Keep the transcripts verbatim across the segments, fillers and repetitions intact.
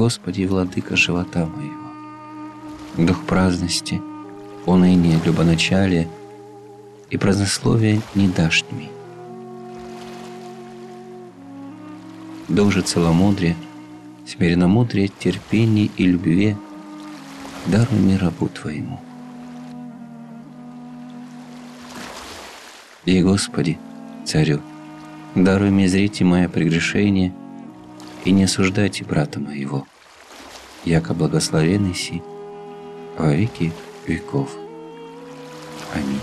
Господи, владыка живота моего, дух праздности, уныния, любоначалия и празднословия не дашь мне. Дух же целомудрия, смиренномудрия, терпения и любви даруй мне рабу Твоему. И, Господи, Царю, даруй мне зрите мое прегрешение и не осуждайте брата моего, яко благословенный си во веки веков. Аминь.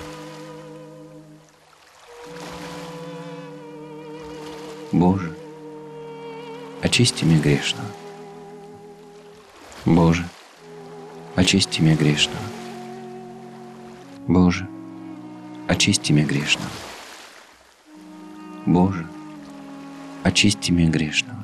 Боже, очисти меня грешного. Боже, очисти меня грешного. Боже, очисти меня грешного. Боже, очисти меня грешного.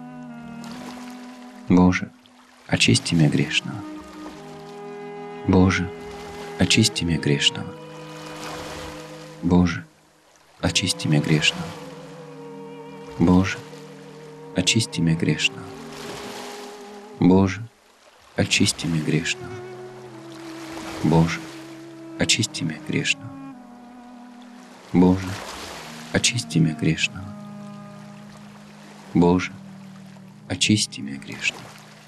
Боже, очисти меня грешного. Боже, очисти меня грешного. Боже, очисти меня грешного. Боже, очисти меня грешного. Боже, очисти меня грешного. Боже, очисти меня грешного. Боже, очисти меня грешного. Боже, очисти меня грешного.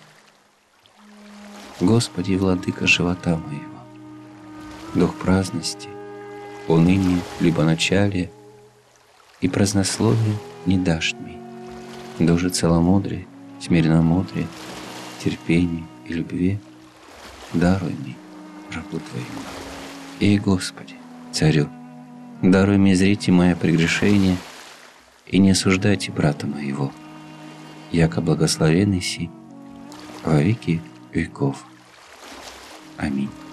Господи, владыка живота моего, дух праздности, уныния, любоначалия и празднословия не дашь мне, дух же целомудрия, смиренномудрия, терпения и любви даруй мне, рабу Твоему. И, Господи, Царю, даруй мне зрите мое прегрешение и не осуждайте брата моего, яко благословенный си во веки веков. Аминь.